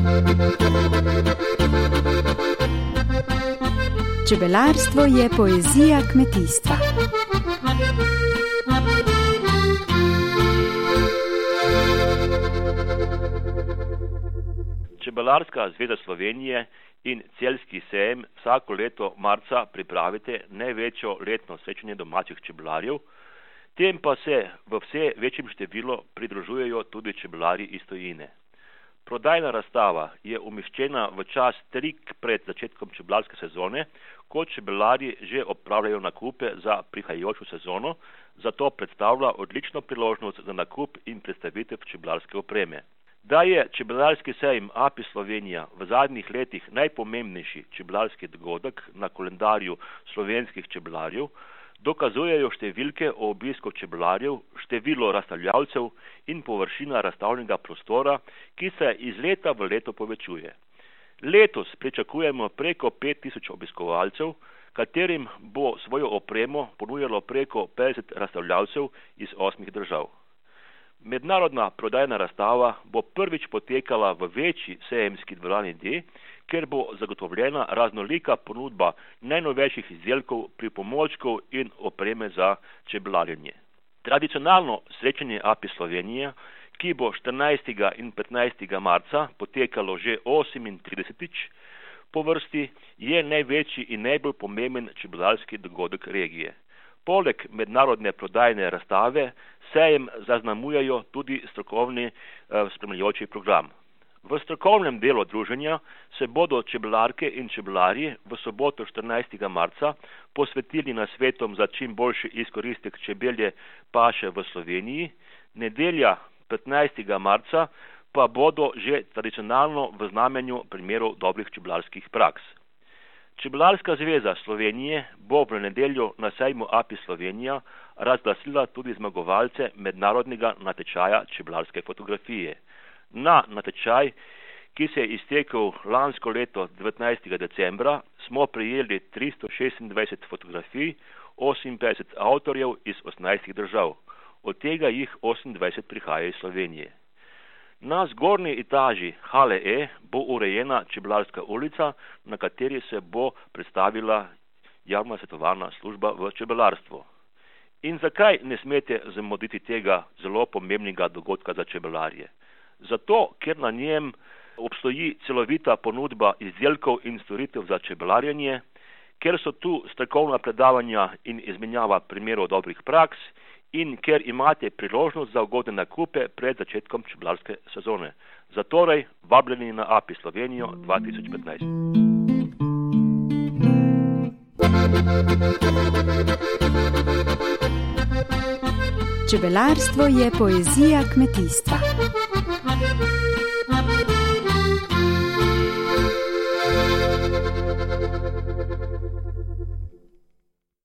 Čebelarstvo je poezija kmetijstva. Čebelarska zveza Slovenije in Celjski sejem vsako leto marca pripravite največjo letno srečanje domačih čebelarjev, tem pa se v vse večjem številu pridružujejo tudi čebelarji iz tujine. Prodajna razstava je umeščena v čas tik pred začetkom čebelarske sezone, ko čebelarji že opravljajo nakupe za prihajajočo sezono, zato predstavlja odlično priložnost za nakup in predstavitev čebelarske opreme. Da je čebelarski sejem API Slovenija v zadnjih letih najpomembnejši čebelarski dogodek na koledarju slovenskih čebelarjev, dokazujejo številke o obisku čebelarjev, število razstavljavcev in površina razstavljenega prostora, ki se iz leta v leto povečuje. Letos pričakujemo preko 5000 obiskovalcev, katerim bo svojo opremo ponujalo preko 50 razstavljavcev iz 8 držav. Mednarodna prodajna razstava bo prvič potekala v večji sejemski dvorani D, kjer bo zagotovljena raznolika ponudba najnovejših izdelkov, pripomočkov in opreme za čebelarjenje. Tradicionalno srečanje API Slovenije, ki bo 14. in 15. marca potekalo že 38. po vrsti, je največji in najbolj pomemben čebelarski dogodek regije. Poleg mednarodne prodajne razstave sejem zaznamujejo tudi strokovni spremljajoči program. V strokovnem delu druženja se bodo čebelarke in čebelarji v soboto 14. marca posvetili nasvetom za čim boljši izkoristek čebelje paše v Sloveniji, nedelja 15. marca pa bodo že tradicionalno v znamenju primerov dobrih čebelarskih praks. Čebelarska zveza Slovenije bo v nedeljo na sejmu API Slovenija razglasila tudi zmagovalce mednarodnega natečaja čebelarske fotografije. Na natečaj, ki se je iztekel lansko leto 19. decembra, smo prejeli 326 fotografij, 58 avtorjev iz 18 držav, od tega jih 28 prihaja iz Slovenije. Na zgornji etaži hale E bo urejena čebelarska ulica, na kateri se bo predstavila javna svetovalna služba v čebelarstvu. In zakaj ne smete zamuditi tega zelo pomembnega dogodka za čebelarje? Zato, ker na njem obstoji celovita ponudba izdelkov in storitev za čebelarjenje, ker so tu strokovna predavanja in izmenjava primerov dobrih praks in ker imate priložnost za ugodne nakupe pred začetkom čebelarske sezone. Zatorej vabljeni na API Slovenijo 2015. Čebelarstvo je poezija kmetijstva.